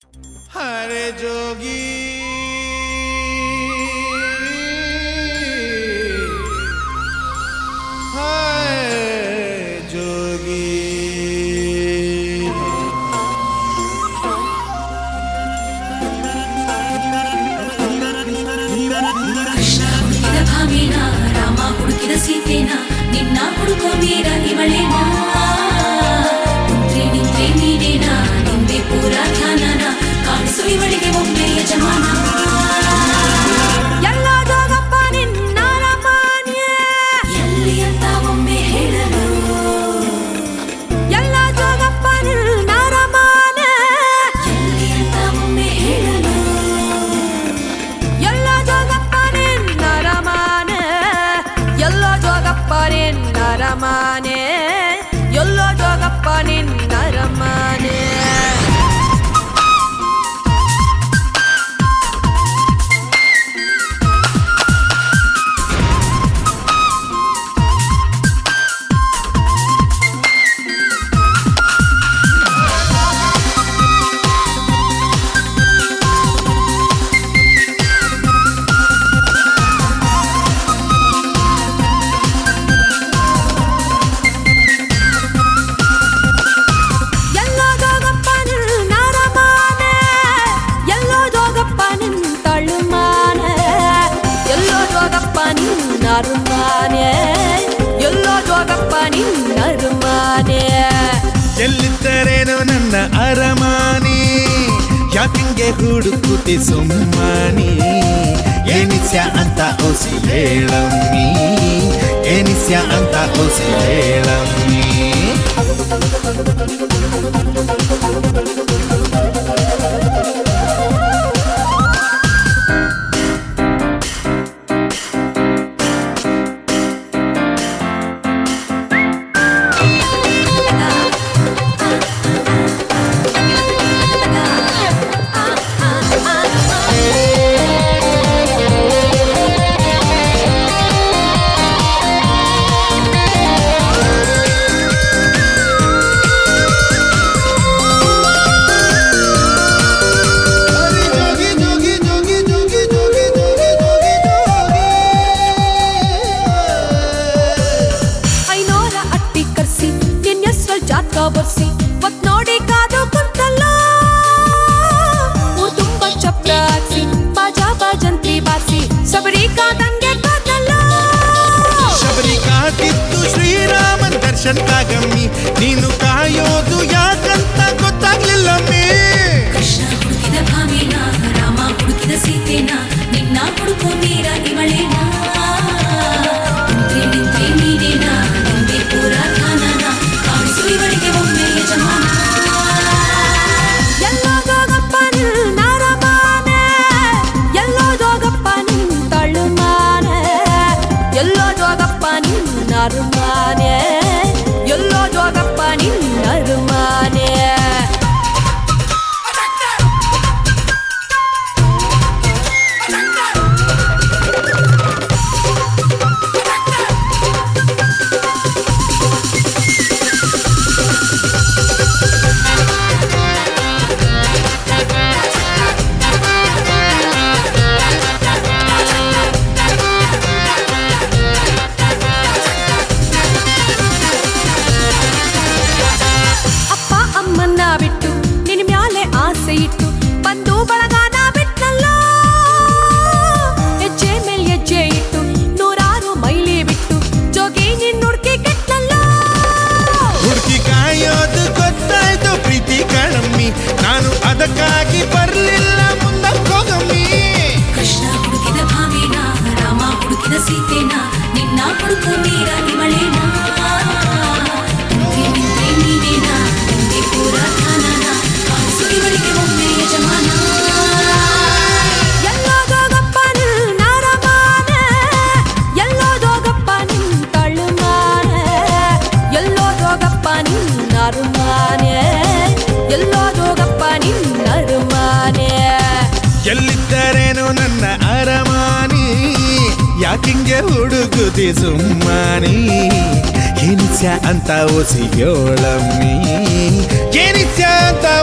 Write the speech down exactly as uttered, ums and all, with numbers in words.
हरे जोगी ಸೀತೆನಾ ನಿನ್ನ ಹುಡುಕೋ ಮೀರ ಇವಳೇನಾ ನಿಂತ್ರೆ ನಿಂತ್ರೆ ನೀನೇನಾ ನಿಂದೆ ಪೂರ ಧ್ಯಾನನ ಕಾಣಿಸು ಇವಳಿಗೆ ಒಮ್ಮೆ ಯಜಮಾನ ಎಲ್ಲ ಜೋಗಪ್ಪ ನಿನ್ನ ರಮಾನ್ಯ ಎಲ್ಲಿ ಅಂತ ಒಮ್ಮೆ ಹೇಳಲು ಎಲ್ಲ ಜೋಗಪ್ಪ ನಿನ್ನ ರಮಾನ ಎಲ್ಲಿ ಅಂತ ಒಮ್ಮೆ ಹೇಳಲು ಎಲ್ಲ ಜೋಗಪ್ಪ ನಿನ್ನ ರಮಾನ ಎಲ್ಲೋ ಜೋಗಪ್ಪ ನಿನ್ನ ರಮಾನೆ ಎಲ್ಲೋ ಜೋಗಪ್ಪ ನಿನ್ನ ರಮಾನೆ ಎಲ್ಲೋ ಜೋಗಪ್ಪ ನಿನ್ನ ಅರಮಾನೆ ಎಲ್ಲಿದ್ದರೇನು ನನ್ನ ಅರಮಾನೆ ಯಾಕಿಂಗೆ ಹುಡುಕುತಿ ಸುಮ್ಮನೆ ಏನಿಸ್ಯ ಅಂತ ಓಸಿ ಹೇಳಮ್ಮಿ ಏನಿಸ್ಯ ಅಂತ ಓಸಿ ಹೇಳಮ್ಮಿ ಬರ್ಸಿ ಒತ್ ನೋಡಿ ಕಾದು ಕುಂತಲ್ಲ ಊರ್ ತುಂಬ ಚಪ್ರ ಹಾಕ್ಸಿ ಬಾಜಾ ಬಾಜಂತ್ರಿ ಬಾರ್ಸಿ ಶಬರಿ ಕಾದಂಗೆ ಕಾದಲ್ಲ ಶಬರಿ ಕಾದಿದ್ದು ಶ್ರೀರಾಮನ್ ದರ್ಶನ್ ಕಾಗಮ್ಮಿ ನೀನು ಕಾಯೋದು ಯಾಕಂತ ಗೊತ್ತಾಗ್ಲಿಲ್ಲಮ್ಮಿ ಕೃಷ್ಣ ಹುಡುಕಿದ ಭಾಮಿನ ರಾಮ ಹುಡುಕಿದ ಸೀತೆನ ನಿನ್ನ ಹುಡುಕೋ ಮೀರ ಇವಳೇನಾ ನಿಂತ್ರೆ ನಿಂತ್ರೆ ನೀನೇನಾ ನಿಂದೆ ಪೂರ ಧ್ಯಾನನ ಕಾಣಿಸು ಇವಳಿಗೆ ಒಮ್ಮೆ ಯಜಮಾನ ಎಲ್ಲೋ ಜೋಗಪ್ಪ ನಿನ್ನ ರಮಾನೆ ಎಲ್ಲೋ ಜೋಗಪ್ಪ ನಿನ್ನ ತಳುಮಾನೆ ಎಲ್ಲೋ ಜೋಗಪ್ಪ ನಿನ್ನ ಅರಮಾನೆ ಎಲ್ಲೋ ಜೋಗಪ್ಪ ನಿನ್ನ ಅರಮಾನೆ ಬಿಟ್ಟು ನಿನ್ನ ಮ್ಯಾಲೆ ಆಸೆ ಇಟ್ಟು ಬಂದು ಬಳಗಾನ ಬಿಟ್ನಲ್ಲ ಹೆಜ್ಜೆ ಮೇಲ್ ಹೆಜ್ಜೆ ಇಟ್ಟು ನೂರಾರು ಮೈಲಿ ಬಿಟ್ಟು ಜೋಗಿ ನಿನ್ನ ಹುಡುಕಿ ಕೆಟ್ನಲ್ಲ ಹುಡುಕಿ ಕಾಯೋದು ಗೊತ್ತಾಯ್ತು ಪ್ರೀತಿ ಕಣಮ್ಮಿ ನಾನು ಅದಕ್ಕಾಗಿ ಬರ್ಲಿಲ್ಲ ಮುಂದಕ್ಕೋಗಮ್ಮಿ ಕೃಷ್ಣ ಹುಡುಕಿದ ಭಾಮಿನ ರಾಮ ಹುಡುಕಿದ ಸೀತೆನ ನಿನ್ನ ಹುಡುಕೋ ಮೀರ ಇವಳೇನಾ ನಿಂತ್ರೆ ನೀನೇನಾ ನಿಂದೆ ಪೂರ ಧ್ಯಾನನ ಕಾಣಿಸು ಇವಳಿಗೆ ಒಮ್ಮೆ ಯಜಮಾನ ಎಲ್ಲೋ ಜೋಗಪ್ಪ ನಿನ್ನ ರಮಾನೆ ಎಲ್ಲೋ ಜೋಗಪ್ಪ ನಿನ್ನ ತಳುಮಾನೆ ಎಲ್ಲೋ ಜೋಗಪ್ಪ ನಿನ್ನ ಅರಮಾನೆ ಎಲ್ಲೋ ಜೋಗಪ್ಪ ನಿನ್ನ ಅರಮಾನೆ ಎಲ್ಲಿದ್ದರೇನು ನನ್ನ ಅರಮಾನಿ ಯಾಕಿಂಗೆ ಹುಡುಗುದಿ ಸುಮ್ಮನೆ ಏನಿಸ್ಯ ಅಂತ ಓಸಿ ಹೇಳಮ್ಮಿ ಏನಿಸ್ಯ ಅಂತ